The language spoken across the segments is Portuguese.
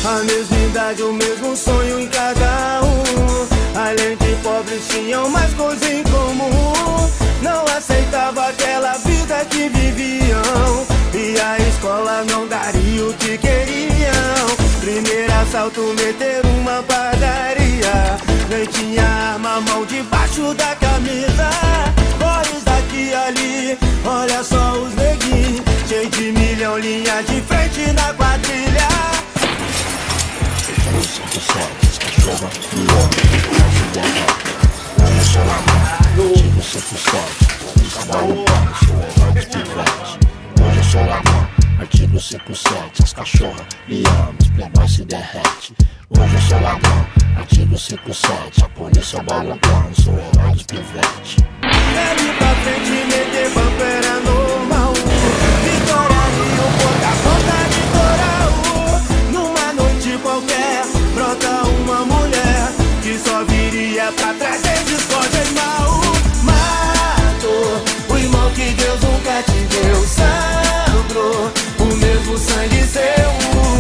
A mesma idade, o mesmo sonho em cada um. Além de pobres tinham mais coisa em comum. Não aceitava aquela vida que viviam, e a escola não daria o que queriam. Primeiro assalto, meter uma padaria. Nem tinha arma, mão debaixo da camisa. Olhos daqui e ali, olha só os neguinhos. Cheio de milhão, linha de frente na quadrilha. Artigo 57, trabalho para o seu herói dos pivetes. Hoje eu sou ladrão. Artigo 57, as cachorras me amam, os playboys se derrete. Hoje eu sou ladrão. Artigo 57, a polícia bola o plano, sou herói dos pivetes. Dali pra frente, meter banco era normal. Vitória Rio, ponta a ponta litoral. Numa noite qualquer, brota uma mulher que só viria pra trazer discórdia e mal. Matou o irmão que Deus nunca te deu. Sangrou o mesmo sangue seu.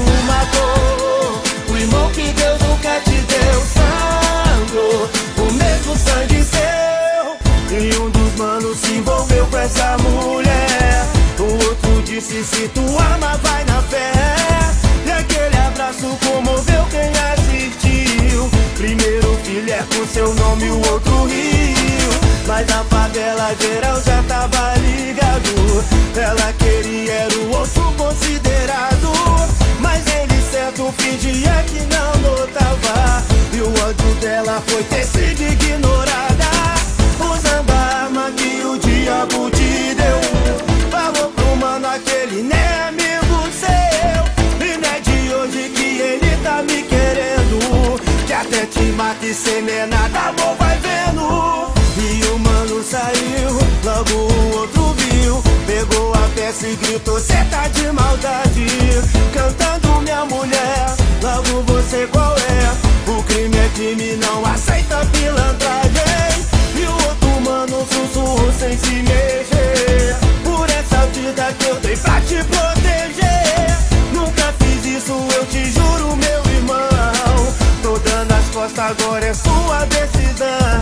Matou o irmão que Deus nunca te deu. Sangrou o mesmo sangue seu. E um dos manos se envolveu com essa mulher. O outro disse: se tu ama, vai na fé. E aquele abraço comoveu quem assistiu. Primeiro filé com seu nome, o outro riu. Mas na favela geral já tava ligado. Ela queria era o outro considerado. Mas ele certo fingia que não notava. E o ódio dela foi ter sido ignorada. Usando a arma que o diabo te deu. Falou pro mano aquele nem é amigo seu. E não é de hoje que ele tá me querendo. Que até te mata e sem nem nada, bom, vai vendo. E o mano saiu, logo o outro viu. Pegou a peça e gritou: cê tá de maldade. Cantando minha mulher, logo você qual é? O crime é crime, não aceita pilantragem. E o outro mano sussurrou sem se mexer. Por essa vida que eu dei pra te proteger. Nunca fiz isso, eu te juro, meu irmão. Tô dando as costas, agora é sua decisão.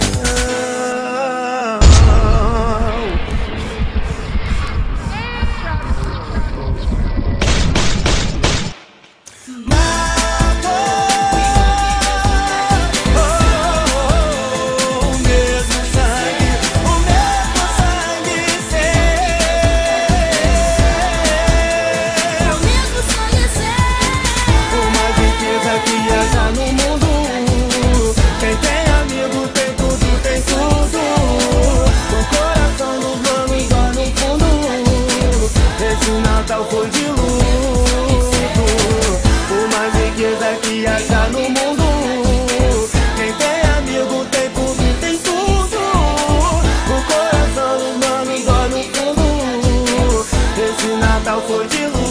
Foi de luto, por mais riqueza que acha no mundo. Quem tem amigo tem tudo, tem tudo. O coração humano dói no fundo. Esse Natal foi de luto.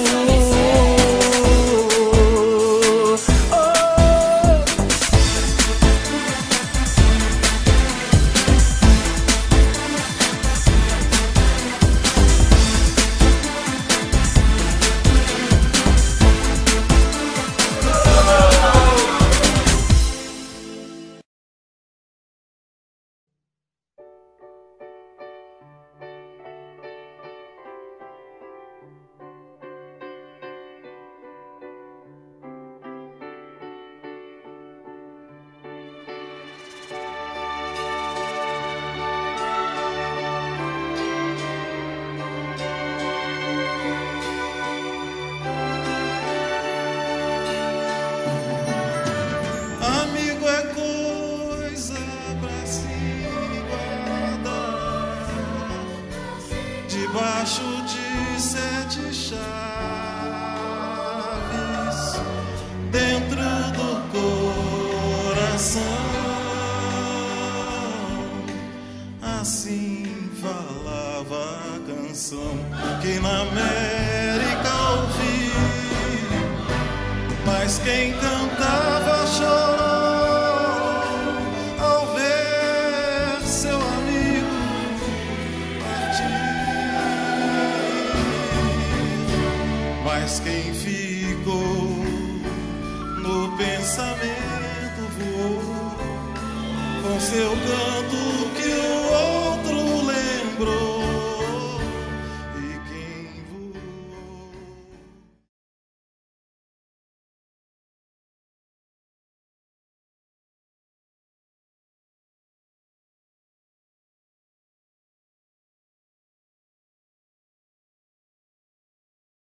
Debaixo de 7 chaves, dentro do coração. Assim falava a canção que na América ouvi. Mas quem cantava chorou ao ver seu amigo partir. Mas quem ficou seu canto